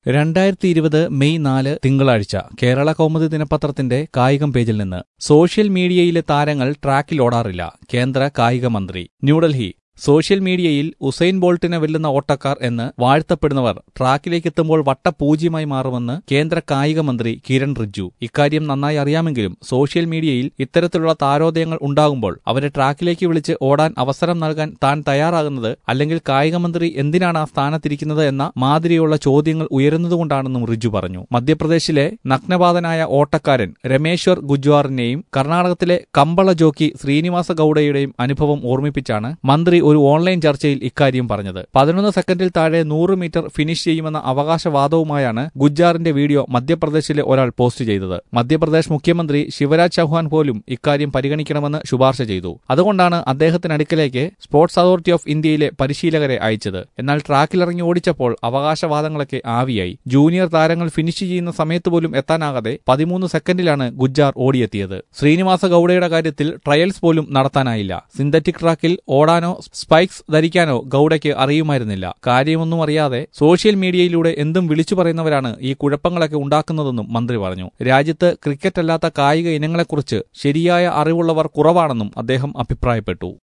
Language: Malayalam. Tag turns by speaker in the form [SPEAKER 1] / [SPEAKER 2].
[SPEAKER 1] 2020 മെയ് 4 തിങ്കളാഴ്ച കേരള കൗമുദി ദിനപത്രത്തിന്റെ കായികം പേജിൽ നിന്ന് സോഷ്യൽ മീഡിയയിലെ താരങ്ങൾ ട്രാക്കിൽ ഓടാറില്ല. കേന്ദ്ര കായിക മന്ത്രി. ന്യൂഡൽഹി. സോഷ്യൽ മീഡിയയിൽ ഉസൈൻ ബോൾട്ടിനെ വെല്ലുന്ന ഓട്ടക്കാർ എന്ന് വാഴ്ത്തപ്പെടുന്നവർ ട്രാക്കിലേക്കെത്തുമ്പോൾ വട്ടപൂജ്യമായി മാറുമെന്ന് കേന്ദ്ര കായിക മന്ത്രി കിരൺ റിജ്ജു. ഇക്കാര്യം നന്നായി അറിയാമെങ്കിലും സോഷ്യൽ മീഡിയയിൽ ഇത്തരത്തിലുള്ള താരോദയങ്ങൾ ഉണ്ടാകുമ്പോൾ അവരെ ട്രാക്കിലേക്ക് വിളിച്ച് ഓടാൻ അവസരം നൽകാൻ താൻ തയ്യാറാകുന്നത് അല്ലെങ്കിൽ കായികമന്ത്രി എന്തിനാണ് ആ സ്ഥാനത്തിരിക്കുന്നത് എന്ന മാതിരിയുള്ള ചോദ്യങ്ങൾ ഉയരുന്നതുകൊണ്ടാണെന്നും റിജ്ജു പറഞ്ഞു. മധ്യപ്രദേശിലെ നഗ്നപാതനായ ഓട്ടക്കാരൻ രമേശ്വർ ഗുജ്വാറിനെയും കർണാടകത്തിലെ കമ്പള ജോക്കി ശ്രീനിവാസ ഗൌഡയുടെയും അനുഭവം ഓർമ്മിപ്പിച്ചാണ് മന്ത്രി ഒരു ഓൺലൈൻ ചർച്ചയിൽ ഇക്കാര്യം പറഞ്ഞത്. 11 സെക്കൻഡിൽ താഴെ 100 മീറ്റർ ഫിനിഷ് ചെയ്യുമെന്ന അവകാശവാദവുമായാണ് ഗുജ്ജാറിന്റെ വീഡിയോ മധ്യപ്രദേശിലെ ഒരാൾ പോസ്റ്റ് ചെയ്തത്. മധ്യപ്രദേശ് മുഖ്യമന്ത്രി ശിവരാജ് ചൌഹാൻ പോലും ഇക്കാര്യം പരിഗണിക്കണമെന്ന് ശുപാർശ ചെയ്തു. അതുകൊണ്ടാണ് അദ്ദേഹത്തിനടുക്കലേക്ക് സ്പോർട്സ് അതോറിറ്റി ഓഫ് ഇന്ത്യയിലെ പരിശീലകരെ അയച്ചത്. എന്നാൽ ട്രാക്കിലിറങ്ങി ഓടിച്ചപ്പോൾ അവകാശവാദങ്ങളൊക്കെ ആവിയായി. ജൂനിയർ താരങ്ങൾ ഫിനിഷ് ചെയ്യുന്ന സമയത്ത് പോലും എത്താനാകാതെ 13 സെക്കൻഡിലാണ് ഗുജ്ജാർ ഓടിയെത്തിയത്. ശ്രീനിവാസ ഗൌഡയുടെ കാര്യത്തിൽ ട്രയൽസ് പോലും നടത്താനായില്ല. സിന്തറ്റിക് ട്രാക്കിൽ ഓടാനോ സ്പൈക്സ് ധരിക്കാനോ ഗൌഡയ്ക്ക് അറിയുമായിരുന്നില്ല. കാര്യമൊന്നും അറിയാതെ സോഷ്യൽ മീഡിയയിലൂടെ എന്തും വിളിച്ചു പറയുന്നവരാണ് ഈ കുഴപ്പങ്ങളൊക്കെ ഉണ്ടാക്കുന്നതെന്നും മന്ത്രി പറഞ്ഞു. രാജ്യത്ത് ക്രിക്കറ്റ് അല്ലാത്ത കായിക ഇനങ്ങളെക്കുറിച്ച് ശരിയായ അറിവുള്ളവർ കുറവാണെന്നും അദ്ദേഹം അഭിപ്രായപ്പെട്ടു.